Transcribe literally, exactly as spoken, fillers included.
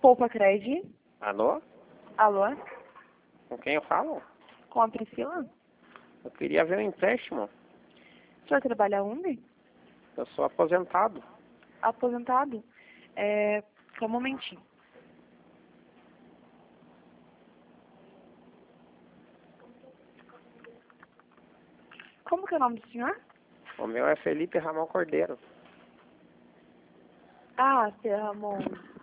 Poupa Cred. Alô? Alô? Com quem eu falo? Com a Priscila? Eu queria ver um empréstimo. O senhor trabalha onde? Eu sou aposentado. Aposentado? É, só um momentinho. Como que é o nome do senhor? O meu é Felipe Ramon Cordeiro. Ah, seu Ramon.